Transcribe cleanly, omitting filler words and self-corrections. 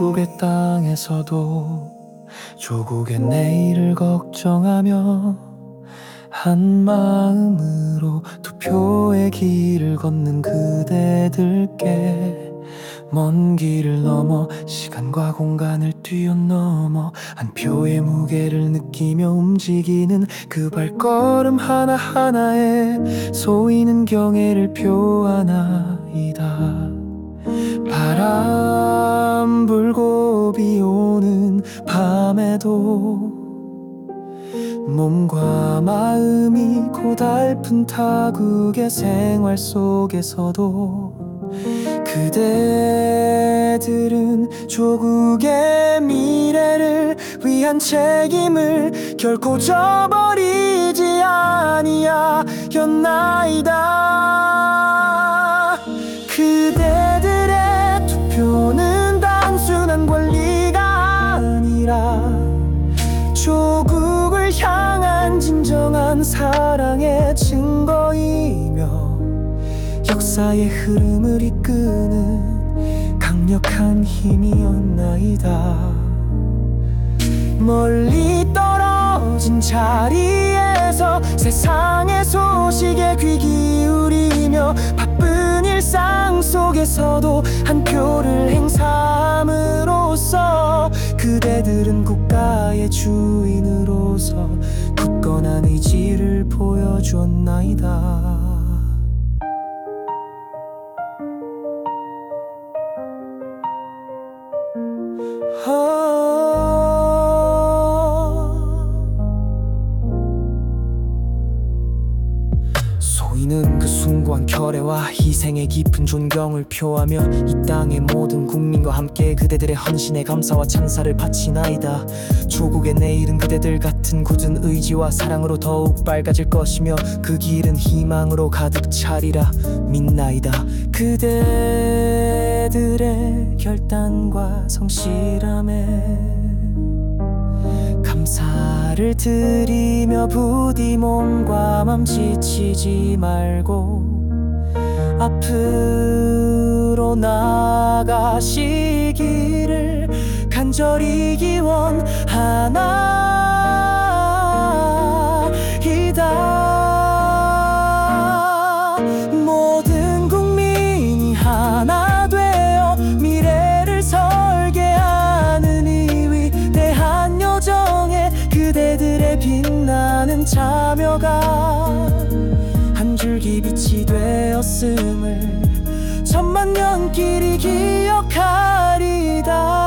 조국의 땅에서도 조국의 내일을 걱정하며 한 마음으로 투표의 길을 걷는 그대들께 먼 길을 넘어 시간과 공간을 뛰어넘어 한 표의 무게를 느끼며 움직이는 그 발걸음 하나하나에 소위는 경애를 표하나이다. 바람 불고 비 오는 밤에도 몸과 마음이 고달픈 타국의 생활 속에서도 그대들은 조국의 미래를 위한 책임을 결코 저버리지 아니하였나이다. 그대들의 투표는 단순한 권리가 아니라 조국을 향한 진정한 사랑의 증거이며 역사의 흐름을 이끄는 강력한 힘이었나이다. 멀리 떨어진 자리에서 세상의 소식에 귀 기울이며 바쁜 일상 속에서도 한 표를 행사함으로써 그대들은 국가의 주인으로서 굳건한 의지를 보여주었나이다. 소위는 그 숭고한 결의와 희생의 깊은 존경을 표하며 이 땅의 모든 국민과 함께 그대들의 헌신에 감사와 찬사를 바치나이다. 조국의 내일은 그대들 같은 굳은 의지와 사랑으로 더욱 밝아질 것이며 그 길은 희망으로 가득 차리라 믿나이다. 그대들의 결단과 성실함에 감사를 드리며 부디 몸과 맘 지치지 말고 앞으로 나아가시기를 간절히 기원하나이다. 모든 국민이 하나 되어 미래를 설계하는 이 위대한 여정에 그대들의 빛나는 참여가 한 줄기 빛이 되었음을 천만 년 길이 기억하리다.